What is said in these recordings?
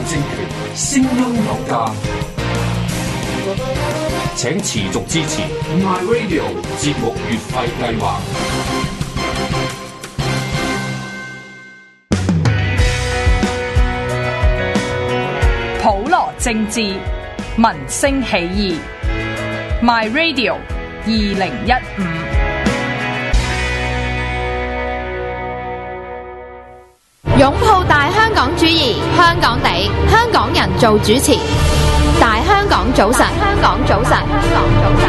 政權，聲音有價，請持續支持 My Radio 節目月費計劃。 普羅政治，民聲起義。My Radio 2015。 擁抱大香港主義，香港地，香港人做主持。大香港早晨，香港早晨，香港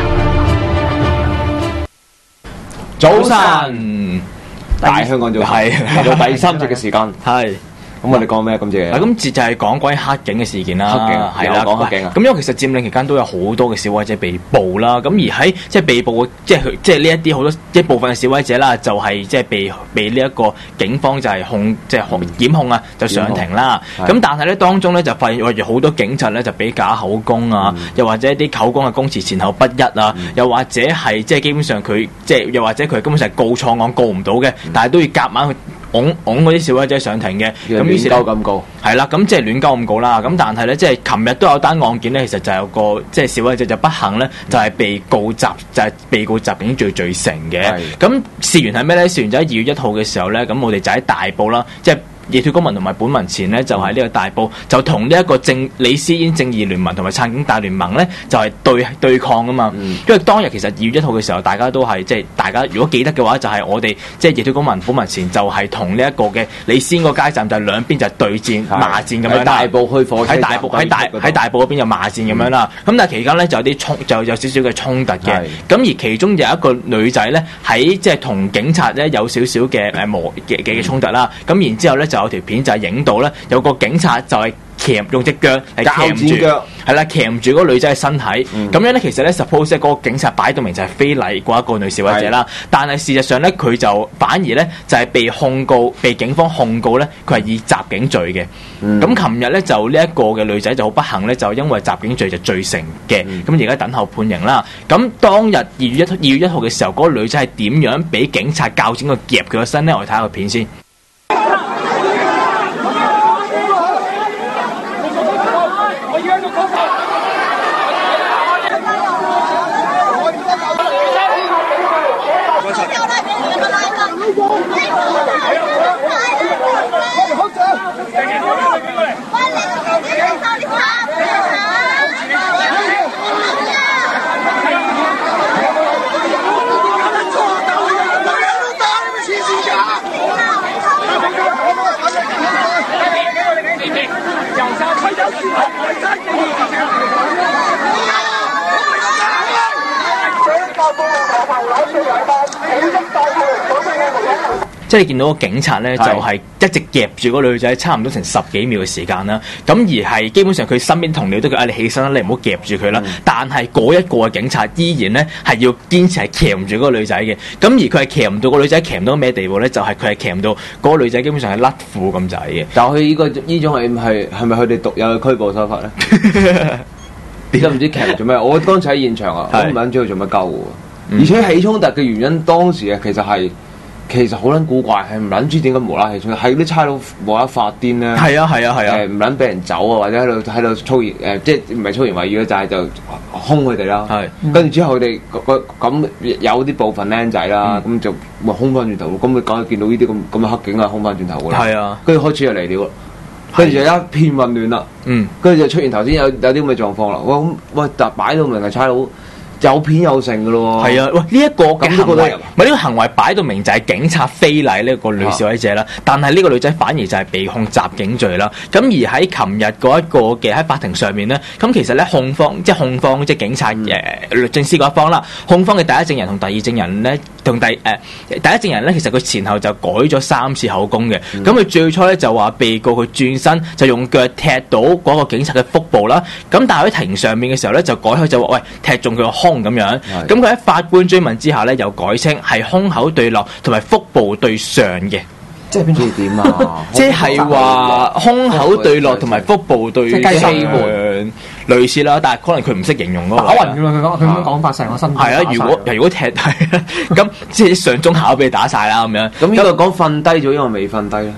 早晨。 早晨，大香港早晨，係到第三節嘅時間，係。咁我哋講咩？今次咁節就係講關於黑警嘅事件啦， 黑警係啦，講黑警啊。 咁因為其實佔領期間都有好多嘅示威者被捕啦，咁而喺即係被捕嘅，即係呢一啲好多一部分嘅示威者啦，就係即係被呢一個警方就係檢控啊，就上庭啦。咁但係咧當中咧就發現有好多警察咧就俾假口供啊，又或者一啲口供嘅供詞前後不一啊，又或者係即係基本上佢即係又或者佢根本上係告錯案告唔到嘅，但係都要夾硬去㧬嗰啲示威者上庭嘅，咁於是亂鳩咁告， 係啦，咁即係亂鳩咁告啦。咁但係咧，即係琴日都有單案件咧，其實就有個即係示威者就不幸咧，就係被告襲警罪成嘅。咁事源係咩咧？事源就喺2月1號嘅時候咧，咁我哋就喺大埔啦，即係熱血公民同埋本民前咧，就喺呢個大埔就同呢一個李思嫣正義聯盟同埋撐警大聯盟咧，就係對抗啊嘛。因為當日其實2月1號嘅時候，大家都係即係大家如果記得嘅話，就係我哋即係熱血公民本民前就係同呢一個嘅李思嫣個街站就係兩邊就係對戰罵戰咁樣啦。 大埔去火車站喺大埔嗰邊有罵戰咁樣啦。咁但係期間咧就有啲有少少嘅衝突嘅。咁而其中有一個女仔咧喺即係同警察咧有少少嘅嘅衝突啦。咁然之後咧就有條片就係影到咧，有個警察就係用隻腳嚟鉗住，係啦，鉗住嗰個女仔嘅身體。咁樣咧，其實咧 suppose 嗰個警察擺到明就係非禮過一個女示威者啦。但係事實上咧，佢就反而咧就係被警方控告咧，佢係以襲警罪嘅。咁琴日咧就呢一個嘅女仔就好不幸咧，就因為襲警罪就罪成嘅。咁而家等候判刑啦。咁當日2月1號嘅時候，嗰個女仔係點樣俾警察較整個夾佢個身咧？我哋睇下個片先。即係你見到個警察咧，就係一直夾住嗰個女仔，差唔多成10幾秒嘅時間啦。咁而係基本上佢身邊同僚都叫你起身啦，你唔好夾住佢啦。但係嗰一個嘅警察依然咧係要堅持係夾唔住嗰個女仔嘅。咁而佢係夾唔到個女仔，夾唔到咩地步咧？就係佢係夾唔到嗰個女仔，基本上係甩褲咁滯嘅。 但係佢呢種係咪佢哋獨有嘅拘捕手法咧？你都唔知夾做咩？我剛才喺現場啊，我唔撚知佢做乜鳩喎。而且起衝突嘅原因當時啊，其實好撚古怪，係唔撚知點解無啦啦起衝突，係啲差佬無啦啦發癲咧。係啊，唔撚俾人走啊，或者喺度粗言即係唔係粗言穢語咧，就兇佢哋啦。跟住之後佢哋咁有啲部分僆仔啦，咁就咪兇翻轉頭。咁佢講見到呢啲咁嘅黑警啊，兇翻轉頭㗎啦。係啊，跟住開始就嚟了，跟住就一片混亂啦。跟住就出現頭先有啲咁嘅狀況啦。喂，但擺到明係差佬。有片有成噶咯喎，係啊！喂，呢一個嘅行為，呢個行為擺到明就係警察非禮呢個女示威者啦。但係呢個女仔反而就係被控襲警罪啦。咁而喺琴日嗰一個嘅喺法庭上面咧，咁其實咧控方即係警察律政司嗰一方啦，控方嘅第一證人同第二證人咧，同第一證人咧，其實佢前後就改咗3次口供嘅。咁佢最初咧就話被告佢轉身就用腳踢到嗰個警察嘅腹部啦。咁但係喺庭上面嘅時候咧就改開就話喂，踢中佢個胸咁樣。咁佢喺法官追問之下咧，又改稱係胸口對落同埋腹部對上嘅。 即係邊處點啊？ 即係話胸口對落同埋腹部對上，類似啦。但係可能佢唔識形容嗰個。 打暈㗎嘛？佢咁講法成個身體。係啊，如果踢係咁，即係上中下都俾你打晒啦咁樣。 咁呢個講瞓低咗，因為未瞓低咧。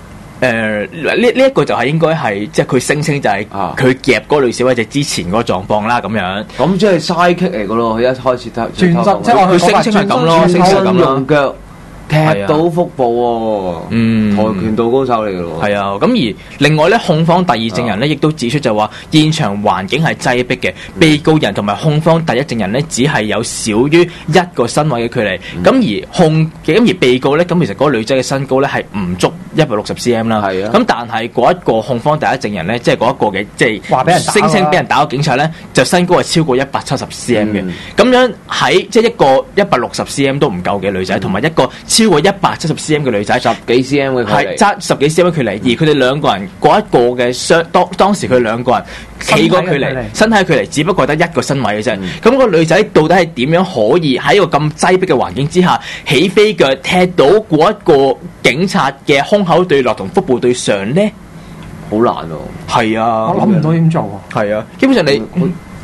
呢一個就係應該係即係佢聲稱就係佢夾嗰個女小姐者之前嗰個狀況啦咁樣。 咁即係嘥劇嚟噶咯，佢一開始得轉身，即係佢聲稱係咁咯，聲稱係咁咯。 用腳踢到腹部喎，跆拳道高手嚟嘅喎。 係啊，咁而另外咧，控方第二證人咧，亦都指出就話現場環境係擠迫嘅，被告人同埋控方第一證人咧，只係有少於一個身位嘅距離。咁而被告咧，咁其實嗰個女仔嘅身高咧係唔足160cm 啦。係啊。咁但係嗰一個控方第一證人咧，即係嗰一個嘅即係話俾人聲稱俾人打嘅警察咧，就身高係超過170cm 嘅。咁樣喺即係一個160cm 都唔夠嘅女仔，同埋一個超過170cm 嘅女仔， 十幾 cm 嘅距離， 係爭十幾 cm 嘅距離，而佢哋兩個人嗰一個嘅當時佢兩個人企個距離，身體距離只不過得一個身位嘅啫。咁個女仔到底係點樣可以喺一個咁擠迫嘅環境之下起飛腳踢到嗰一個警察嘅胸口對落同腹部對上呢？ 好難喎。係啊， 我諗唔到點做喎。 係啊，基本上你。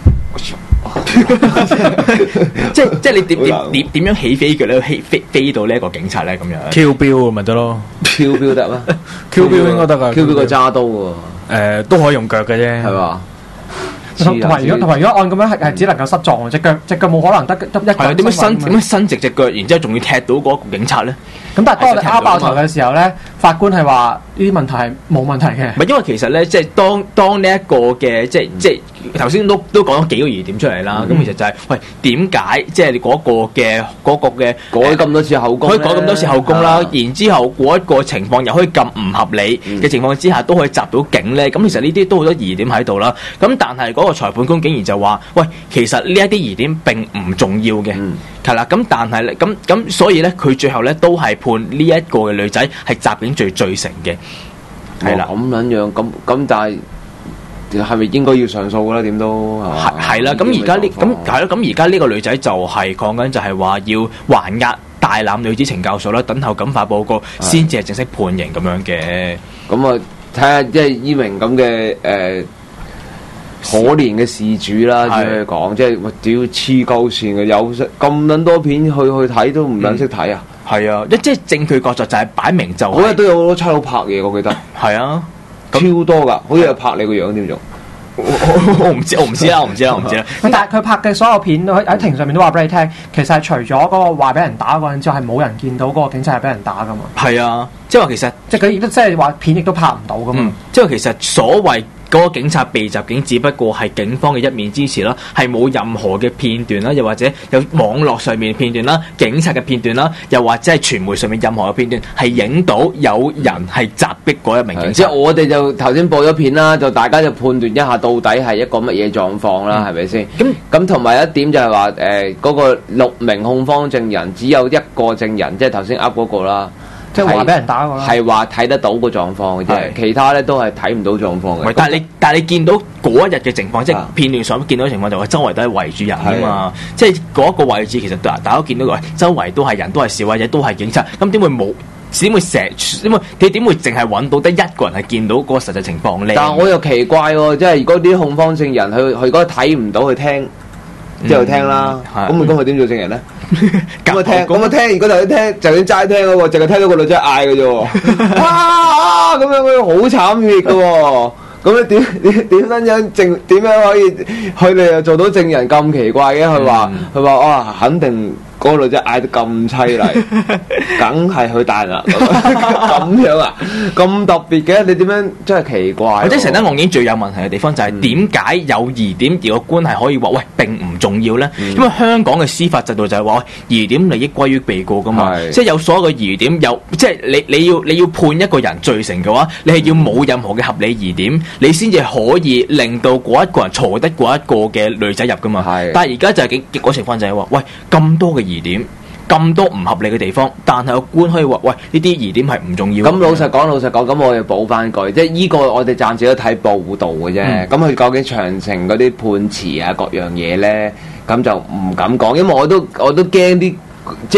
即係你點樣起飛腳咧？飛到呢一個警察咧咁樣 Q 標咪得咯 ，Q 標得咩 ？Q 標應該得噶 ，Q 標個揸刀喎， 都可以用腳嘅啫， 係嘛？ 同埋如果按咁樣係只能夠失撞，隻腳冇可能得一個。 係點樣伸直隻腳，然之後仲要踢到嗰個警察咧？ 咁但係當你拗爆頭嘅時候咧，法官係話呢啲問題係冇問題嘅。 唔係因為其實咧，即係當呢一個嘅即係頭先都講咗幾個疑點出嚟啦。咁其實就係喂點解即係你嗰個嘅改咁多次口供， 可以改咁多次口供啦。然之後嗰一個情況又可以咁唔合理嘅情況之下，都可以襲到警咧。咁其實呢啲都好多疑點喺度啦。咁但係嗰個裁判官竟然就話：喂，其實呢一啲疑點並唔重要嘅，係啦。咁但係咧，咁所以咧，佢最後咧都係判呢一個嘅女仔係襲警罪成嘅，係啦。 咁撚樣，咁但係咪應該要上訴嘅咧？點都係啦。咁而家呢，咁係咯。咁而家呢個女仔就係講緊就係話要還押大欖女子懲教所啦，等候感化報告先至係正式判刑咁樣嘅。 咁啊，睇下即係依名咁嘅可憐嘅事主啦，只可以講，即係屌黐鳩線嘅，有咁撚多片去睇都唔撚識睇啊！ 係啊，即係證據確鑿就係擺明就嗰日都有好多差佬拍嘢，我記得係啊， 超多㗎，好似係拍你個樣點做？ 我唔知啦。 但係佢拍嘅所有片都喺庭上面都話俾你聽，其實係除咗嗰個話俾人打嗰陣之後，係冇人見到嗰個警察係俾人打㗎嘛。 係啊，即係話其實即係佢亦都即係話片亦都拍唔到㗎嘛。 即係其實所謂嗰個警察被襲警，只不過係警方嘅一面之詞啦，係冇任何嘅片段啦，又或者有網絡上面嘅片段啦、警察嘅片段啦，又或者係傳媒上面任何嘅片段係影到有人係襲擊嗰一名警察。 即係我哋就頭先播咗片啦，就大家就判斷一下到底係一個乜嘢狀況啦，係咪先？咁同埋一點就係話嗰個6名控方證人只有一個證人，即係頭先噏嗰個啦。 即係話俾人打嗰個， 係話睇得到個狀況嘅啫，其他咧都係睇唔到狀況嘅。 但係你見到嗰一日嘅情況，即係片段上見到嘅情況，就係周圍都係圍住人啊嘛。即係嗰一個位置，其實大家都見到嘅，周圍都係人，都係示威者，都係警察。咁點會冇？點會你點會淨係揾到得一個人係見到嗰個實際情況咧？ 但係我又奇怪喎，即係如果啲控方證人佢如果睇唔到，佢聽之後聽啦，咁佢點做證人咧？咁聽，如果頭先聽，就算齋聽嗰個，淨係聽到個女仔嗌嘅啫喎，咁樣佢好慘血嘅喎，咁你點樣可以佢哋又做到證人咁奇怪嘅？佢話肯定嗰個女仔嗌得咁凄厲，梗係佢大人啦，咁樣啊，咁特別嘅，你點樣真係奇怪？ 或者成單案件最有問題嘅地方就係點解有疑點而個官係可以話喂並唔重要咧？因為香港嘅司法制度就係話疑點利益歸於被告噶嘛，即係有所有嘅疑點有，即係你要判一個人罪成嘅話，你係要冇任何嘅合理疑點，你先至可以令到嗰一個人坐得嗰一個嘅女仔入噶嘛。但係而家就係結果情況就係話喂咁多嘅疑點，咁多唔合理嘅地方，但係個官可以話喂呢啲疑點係唔重要。咁老實講，咁我要補翻句，即係依個我哋暫時都睇報道嘅啫。咁佢究竟詳情嗰啲判詞啊各樣嘢咧，咁就唔敢講，因為我都驚啲即係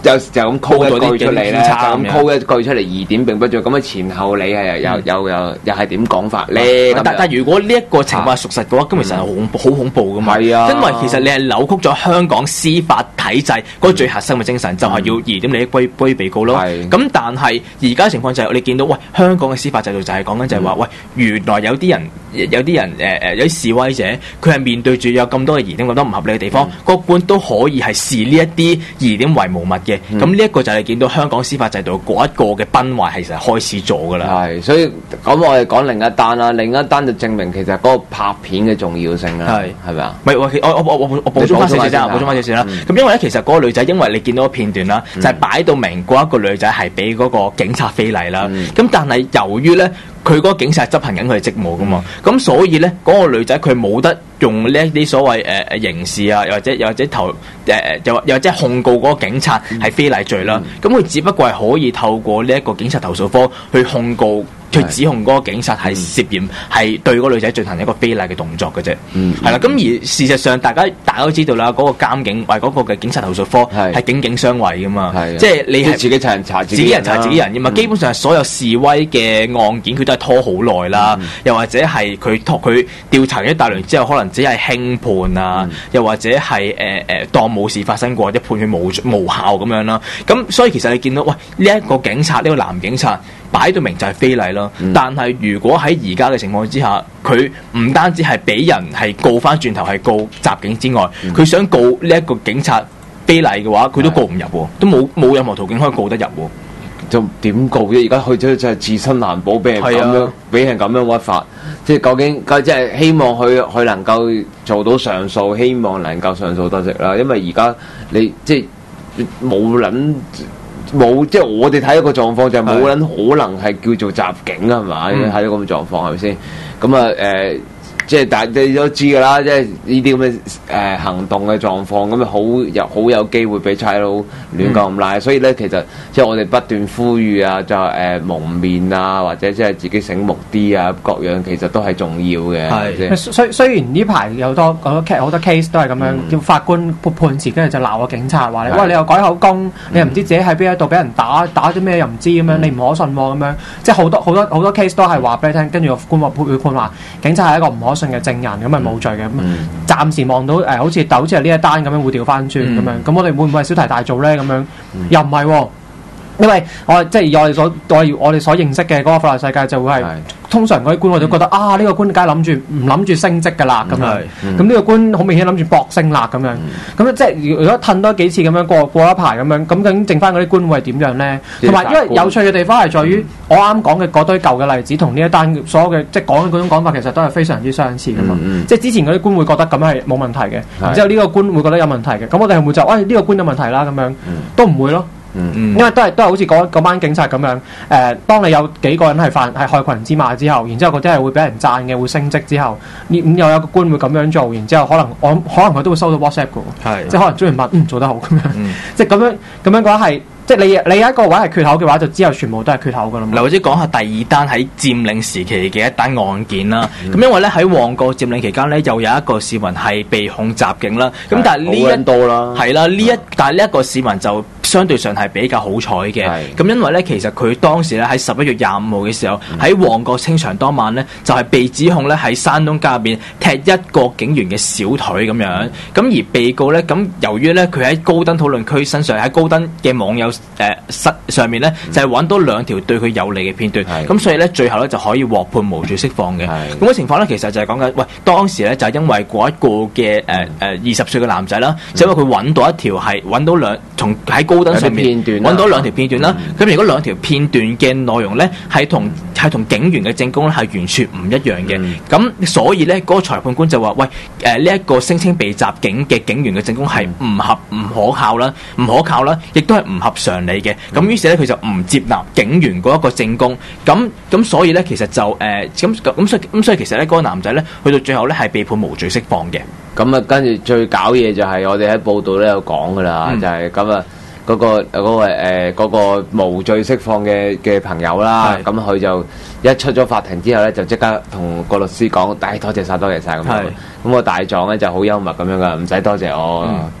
有時就咁 call 一句出嚟咧，就咁 call 一句出嚟疑點並不盡，咁啊前後你係又係點講法咧？ 但如果呢一個情況係屬實嘅話，咁其實係好恐怖噶嘛。係啊，因為其實你係扭曲咗香港司法體制嗰個最核心嘅精神，就係要疑點利益歸被告咯。咁但係而家情況就係你見到，喂，香港嘅司法制度就係講緊就係話，喂，原來有啲人有啲示威者，佢係面對住有咁多嘅疑點，咁多唔合理嘅地方，個官都可以係視呢一啲疑點為無物嘅。咁呢一個就係見到香港司法制度嗰一個嘅崩壞係其實開始咗噶啦。係， 所以咁我哋講另一單啦，另一單就證明其實嗰個拍片嘅重要性啦，係咪啊？唔係，我補充翻少少啫，補充翻少少啦。咁因為咧，其實嗰個女仔，因為你見到個片段啦，就係擺到明嗰一個女仔係俾嗰個警察非禮啦。咁但係由於咧，佢嗰個警察執行緊佢嘅職務噶嘛，咁所以咧，嗰個女仔佢冇得用呢一啲所謂刑事啊，又或者又或者控告嗰個警察係非禮罪啦。咁佢只不過係可以透過呢一個警察投訴科去控告。去指控嗰個警察係涉嫌係對嗰個女仔進行一個非禮嘅動作嘅啫，係啦。咁而事實上，大家都知道啦，嗰個監警或嗰個嘅警察投訴科係警警相衛噶嘛，即係你係自己查自己人查自己人噶嘛。基本上所有示威嘅案件，佢都係拖好耐啦，又或者係佢調查一大輪之後，可能只係輕判啊，又或者係當冇事發生過，或者判佢無效咁樣啦。咁所以其實你見到，喂，呢一個警察，呢個男警察擺到明就係非禮啦。但係如果喺而家嘅情況之下，佢唔單止係俾人係告翻轉頭係告襲警之外，佢想告呢一個警察非禮嘅話，佢都告唔入喎，都冇任何途徑可以告得入喎。 就點告啫？而家去咗就係自身難保，俾人咁樣屈法，即係究竟即係希望佢能夠做到上訴，希望能夠上訴得直啦。因為而家你即係冇即係我哋睇一個狀況就係冇人可能係叫做襲警係嘛？睇到咁嘅狀況係咪先？咁啊即係大家都知㗎啦，即係呢啲咁嘅行動嘅狀況，咁啊好有機會俾差佬亂咁拉，所以咧其實即係我哋不斷呼籲啊，就蒙面啊，或者即係自己醒目啲啊，各樣其實都係重要嘅。係，雖然呢排有好多 case 都係咁樣，叫法官判詞，跟住就鬧個警察話你，喂，你又改口供，你又唔知自己喺邊一度俾人打啲咩又唔知咁樣，你唔可信喎咁樣，即係好多 case 都係話俾你聽，跟住個官會判話警察係一個唔可信嘅證人，咁咪冇罪嘅。暫時望到好似係呢一單咁樣會調翻轉咁樣，咁我哋會唔會係小題大做咧？咁樣又唔係喎，因為我哋所認識嘅嗰個法律世界就會係通常嗰啲官我都覺得呢個官梗係唔諗住升職㗎啦咁樣，咁呢個官好明顯諗住搏升啦咁樣，咁即係如果褪多幾次咁樣過一排咁樣，咁究竟剩翻嗰啲官會係點樣咧？同埋因為有趣嘅地方係在於我啱講嘅嗰堆舊嘅例子同呢一單所有嘅即係講嘅嗰種講法其實都係非常之相似㗎嘛，即係之前嗰啲官會覺得咁樣係冇問題嘅，然之後呢個官會覺得有問題嘅，咁我哋係會就呢個官有問題啦咁樣，都唔會咯。因為都係好似嗰班警察咁樣，當你有幾個人係害群之馬之後，然之後嗰啲係會俾人讚嘅，會升職之後，又有個官會咁樣做，然之後可能佢都會收到 WhatsApp 嘅，即係可能專門問做得好咁樣，即係咁樣嘅話係。即係你有一個位係缺口嘅話，就之後全部都係缺口噶啦。嗱，或者講下第二單喺佔領時期嘅一單案件啦。咁因為咧喺旺角佔領期間咧，又有一個市民係被控襲警啦。咁但係但係呢一個市民就相對上係比較好彩嘅。咁因為咧，其實佢當時咧喺11月25號嘅時候，喺旺角清場當晚咧，就係被指控咧喺山東街入邊踢一個警員嘅小腿咁樣。咁而被告咧，咁由於咧佢喺高登討論區身上，喺高登嘅網友上面咧就係揾到2條對佢有利嘅片段，咁所以咧最後咧就可以獲判無罪釋放嘅。咁嘅情況咧其實就係講緊，喂，當時咧就係因為嗰一個嘅20歲嘅男仔啦，就因為佢揾到揾到從喺高登上面揾到2條片段啦。咁如果2條片段嘅內容咧係同警員嘅證供咧係完全唔一樣嘅，咁所以咧嗰個裁判官就話，喂，呢一個聲稱被襲警嘅警員嘅證供係唔可靠啦，亦都係唔合常理嘅。咁於是咧佢就唔接納警員嗰一個證供，咁所以咧其實就所以其實咧嗰個男仔咧去到最後咧係被判無罪釋放嘅。咁啊跟住最搞嘢就係我哋喺報道咧有講噶啦，就係咁啊嗰個無罪釋放嘅朋友啦，咁佢就一出咗法庭之後咧就即刻同個律師講，多謝晒咁樣。咁個大狀咧就好幽默咁樣噶，唔使多謝我。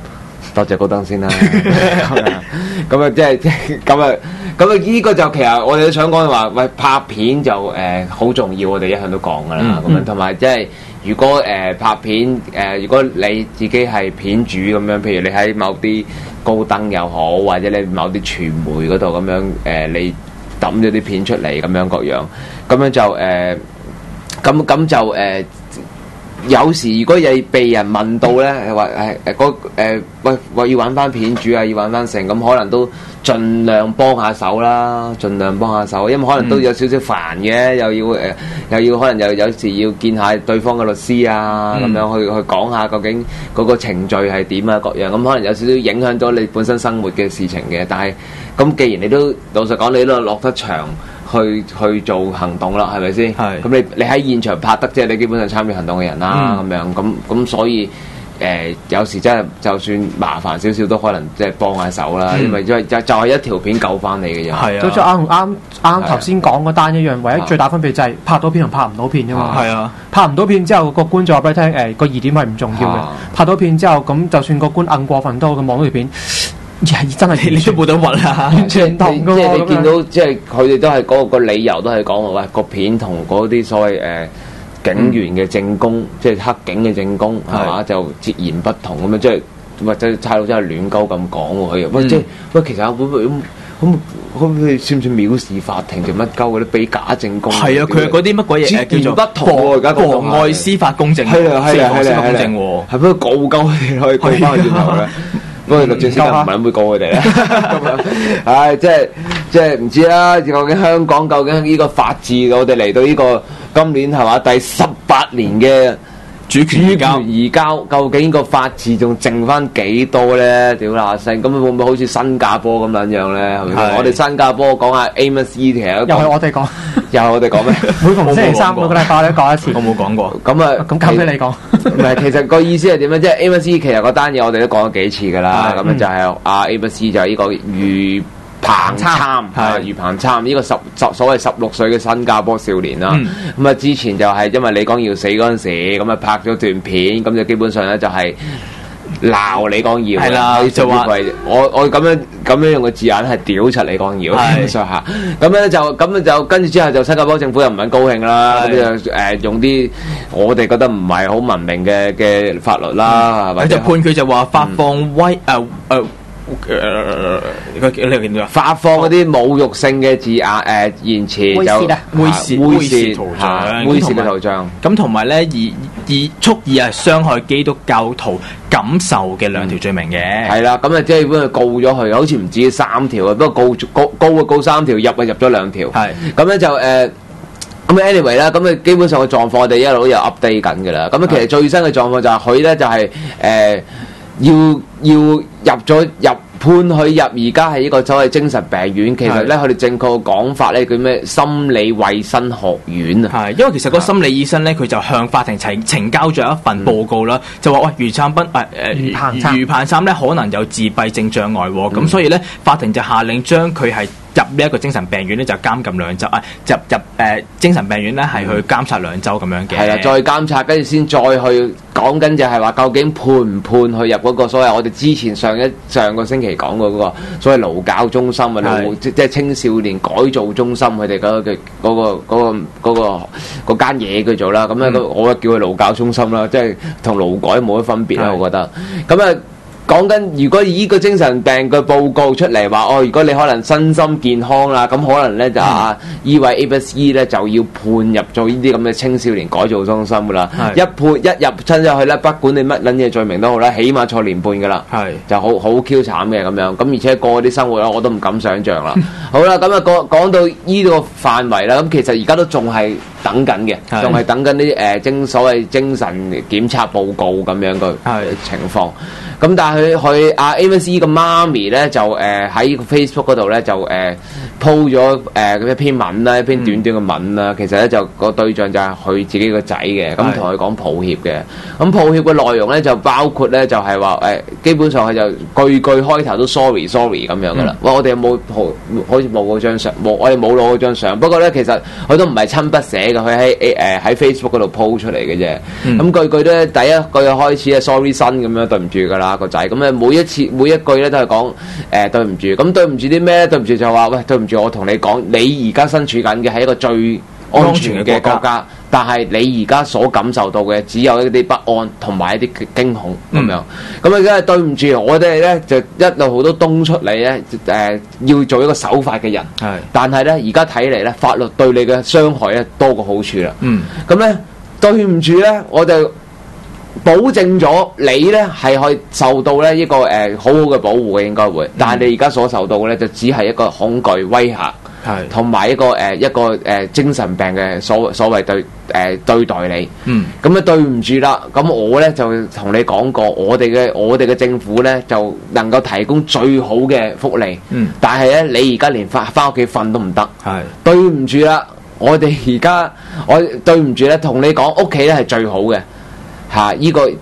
多謝高登先啦。咁啊，即係呢個就其實我哋都想講話，喂拍片就好重要，我哋一向都講噶啦。咁樣同埋即係如果拍片如果你自己係片主咁樣，譬如你喺某啲高登又好，或者你某啲傳媒嗰度咁樣你抌咗啲片出嚟咁樣各樣，咁樣就咁就有時如果有被人問到咧，話喂要揾翻片主啊，要揾翻成，咁可能都盡量幫下手啦，盡量幫下手，因為可能都有少少煩嘅，又要可能有時要見下對方嘅律師啊，咁樣去講下究竟嗰個程序係點啊，各樣咁可能有少少影響咗你本身生活嘅事情嘅，但係咁既然你都老實講，你都落得場。去做行動啦，係咪先？係。咁你喺現場拍得，即係你基本上參與行動嘅人啦，咁樣咁所以有時真係就算麻煩少少都可能即係幫下手啦，因為就係一條片救翻你嘅啫。係啊。 都啱頭先講嗰單一樣，唯一最大分別就係拍到片同拍唔到片啫嘛。係啊。拍唔到片之後，個官就話俾你聽，個疑點係唔重要嘅。拍到片之後，咁就算個官硬過分都好，佢望到條片。真係你都冇得揾啦，完全同㗎喎。即係你見到， 即係佢哋都係嗰個理由都係講話，喂個片同嗰啲所謂警員嘅證供，即係黑警嘅證供係嘛，就截然不同咁樣，即係或者差佬真係亂鳩咁講喎佢。喂即係喂，其實會唔會咁算唔算藐視法庭定乜鳩嗰啲俾假證供？係啊，佢係嗰啲乜鬼嘢叫做不同喎，而家妨礙司法公正，係啊，司法公正喎，係不過告鳩佢可以告翻佢轉頭咧。不過律政司就唔係諗會告佢哋咧，咁樣，唉，即係唔知啦。究竟香港究竟呢個法治，我哋嚟到呢個今年係嘛第18年嘅主權移交，究竟個法治仲剩翻幾多咧？屌嗱聲，咁會唔會好似新加坡咁樣樣咧？我哋新加坡講下 Amos E 其實又係我哋講，又係我哋講咩？每逢星期三每個禮拜都講一次。我冇講過。咁啊，咁交俾你講。唔係，其實個意思係點咧？即係 Amos E 其實嗰單嘢我哋都講咗幾次㗎啦。咁樣就係Amos E 就係呢個余彭參，余彭參呢個所謂16歲嘅新加坡少年啦。咁啊之前就係因為李光耀死嗰陣時，咁啊拍咗段片，咁就基本上咧就係鬧李光耀，係啦，就話我咁樣用個字眼係屌柒李光耀，基本上嚇。咁就跟住之後就新加坡政府又唔肯高興啦，咁就用啲我哋覺得唔係好文明嘅法律啦，或者就判佢就話發放發放嗰啲侮辱性嘅字眼言辭，就猥褻嘅圖像，咁同埋咧以蓄意傷害基督教徒感受嘅2條罪名嘅，係啦，咁啊即係本佢告咗佢，好似唔止3條啊，不過告3條，入咗2條，係咁咧就咁 anyway 啦，咁啊基本上嘅狀況我哋一路有 update 緊㗎啦，咁啊其實最新嘅狀況就係佢咧就係要判佢入而家係呢個所謂精神病院，其實咧佢哋正確嘅講法咧叫咩心理衛生學院啊。係，因為其實個心理醫生咧佢就向法庭呈交咗一份報告啦，就話喂余彭參咧可能有自閉症障礙喎，咁所以咧法庭就下令將佢係入呢一個精神病院咧就監禁2周入精神病院咧係去監察2周咁樣嘅。係啦，再監察跟住先再去講緊就係話究竟判唔判佢入嗰個所謂我哋之前上個星期講過嗰個所謂勞教中心啊，即係青少年改造中心佢哋嗰間嘢叫做啦，咁咧我叫佢勞教中心啦，即係同勞改冇乜分別啦，我覺得。咁啊講緊如果以呢個精神病嘅報告出嚟話，如果你可能身心健康啦，咁可能咧就依位 Amos E 咧就要判入咗呢啲咁嘅青少年改造中心噶啦，一入親入去咧，不管你乜撚嘢罪名都好啦，起碼坐年半噶啦，就好 Q 慘嘅咁樣，咁而且過啲生活咧我都唔敢想像啦。好啦，咁啊講到呢個範圍啦，咁其實而家都仲係等緊嘅，仲係等緊啲所謂精神檢測報告咁樣嘅情況。咁但係佢Amos E 個媽咪咧就喺 Facebook 嗰度咧就po 咗一篇文啦，一篇短短嘅文啦。其實咧就個對象就係佢自己個仔嘅，咁同佢講抱歉嘅。咁抱歉嘅內容咧就包括咧就係話基本上佢就句開頭都 sorry 咁樣噶啦。我哋有冇好似冇嗰張相，我哋冇攞嗰張相。不過咧其實佢都唔係親筆寫嘅，佢喺 Facebook 嗰度 po 出嚟嘅啫。咁句都第一句開始係 sorry son 咁樣，對唔住噶啦。 啦個仔，咁咧每一句咧都係講對唔住，咁對唔住啲咩？對唔住就話喂，對唔住，我同你講，你而家身處緊嘅係一個最安全嘅國家，但係你而家所感受到嘅只有一啲不安同埋一啲驚恐咁樣。咁啊，真係對唔住，我哋咧就一路好多東出嚟咧，要做一個守法嘅人。係，但係咧而家睇嚟咧，法律對你嘅傷害咧多過好處啦。咁咧對唔住咧，我就保證咗你咧係可以受到咧一個好好嘅保護嘅，應該會。但係你而家所受到嘅咧，就只係一個恐懼威嚇。係，同埋一個精神病嘅所謂對待你，咁對唔住啦。咁我咧就同你講過，我哋嘅政府咧就能夠提供最好嘅福利，但係咧你而家連翻屋企瞓都唔得，係對唔住啦。我對唔住咧，同你講屋企咧係最好嘅，依個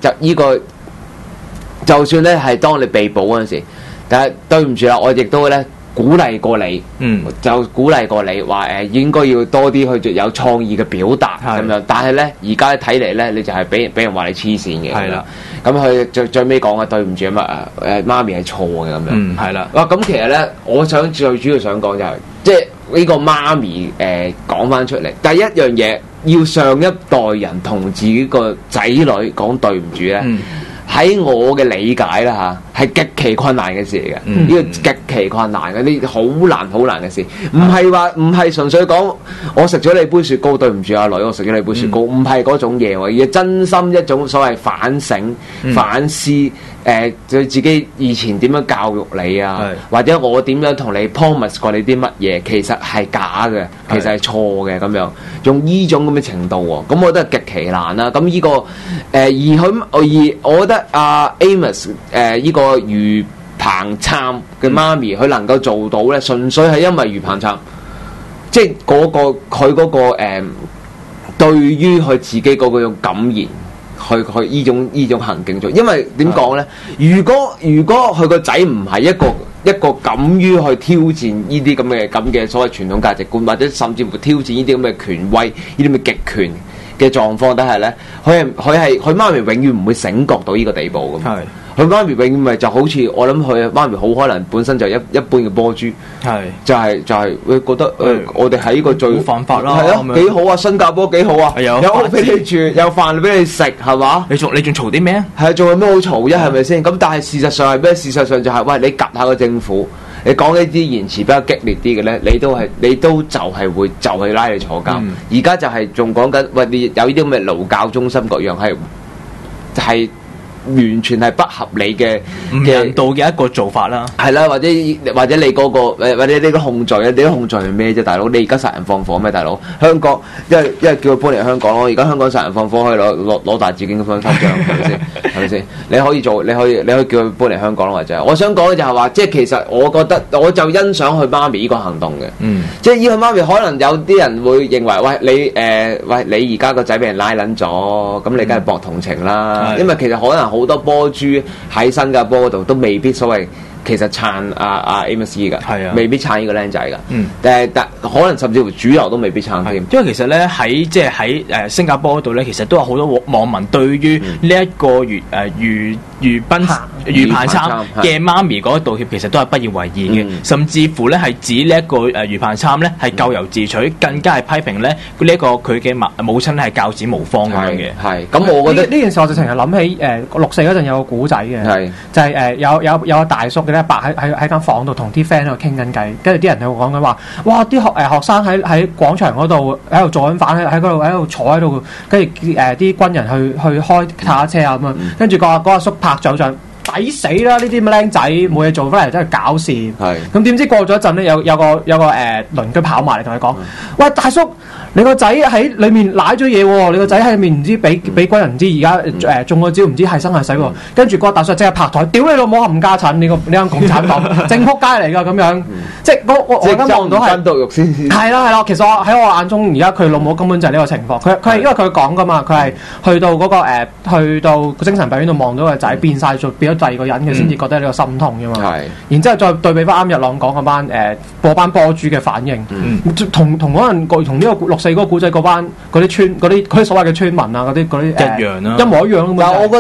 就算咧係當你被捕嗰陣時，但係對唔住啦，我亦都咧。鼓勵過你，就鼓勵過你話應該要多啲去有創意嘅表達咁樣，但係咧而家睇嚟咧，你就係俾人話你黐線嘅，係啦。咁佢最尾講嘅對唔住啊嘛，媽咪係錯嘅咁樣，係啦。哇，咁其實咧，我想最主要想講就係，即係呢個媽咪講翻出嚟，第一樣嘢要上一代人同自己個仔女講對唔住咧。喺我嘅理解啦嚇，係極其困難嘅事嚟嘅，呢個極其困難嘅，呢好難嘅事，唔係純粹講我食咗你杯雪糕，對唔住阿女，我食咗你杯雪糕，唔係嗰種嘢喎，而係真心一種所謂反省、反思，對自己以前點樣教育你啊，或者我點樣同你 promise 過你啲乜嘢，其實係假嘅，其實係錯嘅咁樣，用呢種咁嘅程度喎，咁我覺得極其難啦。咁呢個而我覺得阿 Amos 呢個余彭琛嘅媽咪，佢能夠做到咧，純粹係因為余彭琛，即係佢嗰個對於佢自己嗰個感言。去呢種行徑做，因為點講咧？如果佢個仔唔係一個敢於去挑戰呢啲咁嘅所謂傳統價值觀，或者甚至乎挑戰呢啲咁嘅權威、呢啲咁嘅極權嘅狀況底下咧，佢媽咪永遠唔會醒覺到呢個地步咁。佢媽咪永遠咪就好似我諗佢媽咪好可能本身就一般嘅波豬，就係會覺得我哋喺呢個最犯法啦，係啊幾好啊，新加坡幾好啊，有屋俾你住，有飯俾你食，係嘛？你仲嘈啲咩？係仲有咩好嘈啫？係咪先？咁但係事實上係咩？事實上就係喂，你夾下個政府，你講呢啲言辭比較激烈啲嘅咧，你都就係會拉你坐監。而家就係仲講緊喂，你有呢啲咁嘅勞教中心各樣係。完全係不合理嘅唔人道嘅一個做法啦，係啦，或者你嗰個或者你個控罪啊，你個控罪係咩啫，大佬？你而家殺人放火咩，大佬？香港因為叫佢搬嚟香港咯，而家香港殺人放火可以攞大紫荊勳章，係咪先？係咪先？你可以叫佢搬嚟香港咯，或者我想講嘅就係話，即係其實我覺得我就欣賞佢媽咪呢個行動嘅，即係呢個媽咪可能有啲人會認為喂你而家個仔俾人拉撚咗，咁你梗係博同情啦，因為其實可能。好多波豬喺新加坡嗰度都未必所謂，其實撐阿 Amos 㗎，未必撐呢個僆仔㗎。但可能甚至乎主流都未必撐添。因為其實咧喺新加坡嗰度咧，其實都有好多網民對於呢一個余彭琛嘅媽咪嗰個道歉，其實都係不以為意嘅，甚至乎咧係指呢一個余彭琛咧係咎由自取，更加係批評咧呢一個佢嘅母親咧係教子無方咁樣嘅。係咁，我覺得呢件事我就成日諗起6·4嗰陣有個古仔嘅，就係有個大叔嘅咧，白喺間房度同啲 friend 喺度傾緊偈，跟住啲人喺度講緊話，哇！啲學生喺廣場嗰度喺度做緊飯，喺嗰度坐喺度，跟住啲軍人去開卡車啊咁樣，跟住個阿叔拍掌就抵死啦！呢啲咁嘅僆仔冇嘢做翻嚟真係搞事。係咁點知過咗一陣咧，有個鄰居跑埋嚟同佢講：喂，大叔！你個仔喺裏面舐咗嘢喎！你個仔喺裏面唔知俾軍人唔知而家中咗招，唔知係生係死喎！跟住個大叔即刻拍台，屌你老母冚家產！你間共產黨正仆街嚟㗎咁樣，即係我而家望到係真毒肉先。係啦，其實喺我眼中，而家佢老母根本就係呢個情況。佢係因為佢講㗎嘛，佢係去到嗰個去到個精神病院度望到個仔變晒咗，變咗第二個人嘅，先至覺得呢個心痛㗎嘛。係。然之後再對比翻啱日朗講嗰班波豬嘅反應，同可能同呢個6·4嗰個古仔嗰班嗰啲所謂嘅村民啊，嗰啲一樣啦，一模一樣。但係我覺得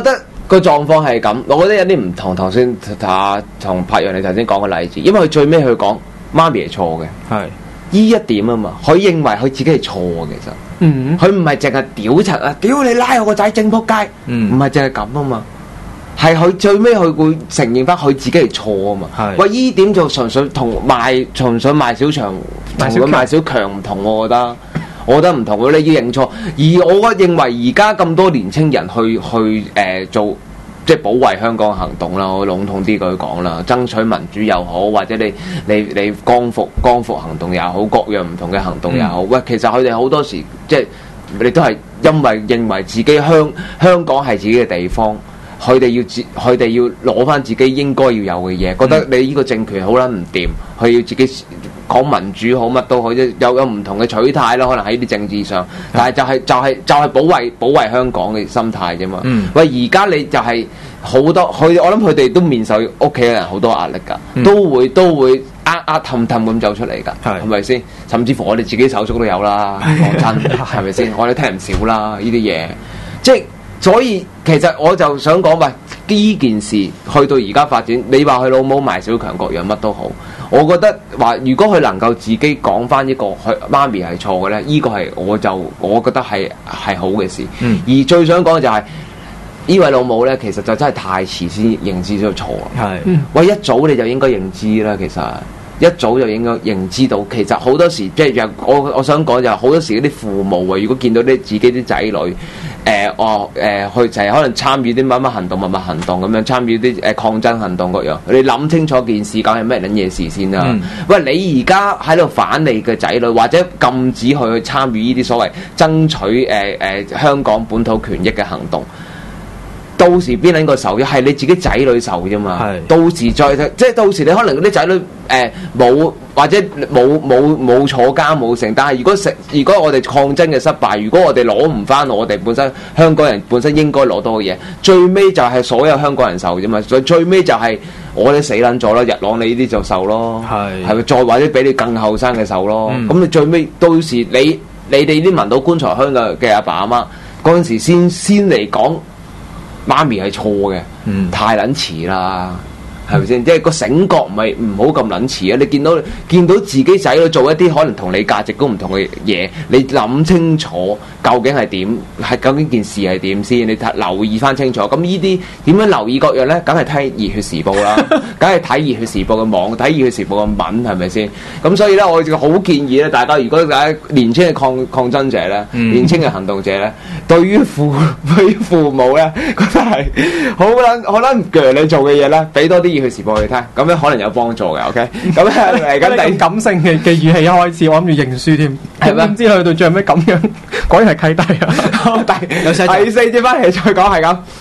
個狀況係咁，我覺得有啲唔同。頭先同柏陽你頭先講嘅例子，因為佢最尾佢講媽咪係錯嘅，係依一點啊嘛，佢認為佢自己係錯嘅，其實，佢唔係淨係屌柒啊，屌你拉我個仔正仆街，唔係淨係咁啊嘛，係佢最尾佢會承認翻佢自己係錯啊嘛。喂，依點就純粹賣小強同賣小強唔同，我覺得唔同喎，你要認錯。而我認為而家咁多年青人去做即係保衞香港行動啦，我籠統啲佢講啦，爭取民主又好，或者你光復行動又好，各樣唔同嘅行動又好。喂，其實佢哋好多時即係你都係因為認為自己香港係自己嘅地方。佢哋要攞翻自己應該要有嘅嘢，覺得你呢個政權好撚唔掂，佢要自己講民主好乜都好，有唔同嘅取態啦，可能喺啲政治上，但係就係保衞香港嘅心態啫嘛。喂，而家你就係好多我諗佢哋都面受屋企人好多壓力㗎，都會氹咁走出嚟㗎，係咪先？甚至乎我哋自己手足都有啦，講真係咪先？我哋聽唔少啦呢啲嘢，即係。所以其實我就想講，喂，呢件事去到而家發展，你話佢老母賣小強各樣乜都好，我覺得話如果佢能夠自己講翻一個佢媽咪係錯嘅咧，呢個係我覺得係好嘅事。而最想講嘅就係呢位老母咧，其實就真係太遲先認知咗錯。喂，一早你就應該認知啦，其實。一早就應該認知到，其實好多時即係我想講就係好多時嗰啲父母啊，如果見到自己啲仔女，去就係可能參與啲乜乜行動、乜乜行動咁樣，參與啲抗爭行動嗰樣，你諗清楚件事究竟係咩撚嘢事先啦。喂，你而家喺度反你嘅仔女，或者禁止佢去參與呢啲所謂爭取香港本土權益嘅行動。到時邊撚個受嘅係你自己仔女受啫嘛，到時再即係到時你可能嗰啲仔女冇或者冇坐監冇成，但係如果我哋抗爭嘅失敗，如果我哋攞唔翻我哋本身香港人本身應該攞到嘅嘢，最尾就係所有香港人受啫嘛，所以最尾就係我哋死撚咗啦，日朗你呢啲就受咯，係咪再或者比你更後生嘅受咯，咁你最尾到時你哋啲聞到棺材香嘅阿爸阿媽嗰陣時先嚟講。媽咪係錯嘅，太撚遲啦，係咪先？即係個醒覺唔好咁撚遲啊！你見到自己仔女做一啲可能同你價值都唔同嘅嘢，你諗清楚究竟係點？究竟件事係點先？你留意翻清楚。咁呢啲點樣留意各樣咧？梗係睇《熱血時報》啦，梗係睇《熱血時報》嘅網，睇《熱血時報》嘅文，係咪先？咁所以咧，我好建議咧，大家如果大家年輕嘅抗爭者咧，年輕嘅行動者咧，對於父母咧，覺得係好撚唔鋸你做嘅嘢咧，俾多啲《熱血時報》去聽，咁樣可能有幫助嘅。OK， 咁嚟緊第感性嘅語氣一開始，我諗住認輸添，係咪？唔知去到最後咩咁樣，果然係契弟啊！第四節翻嚟再講係咁。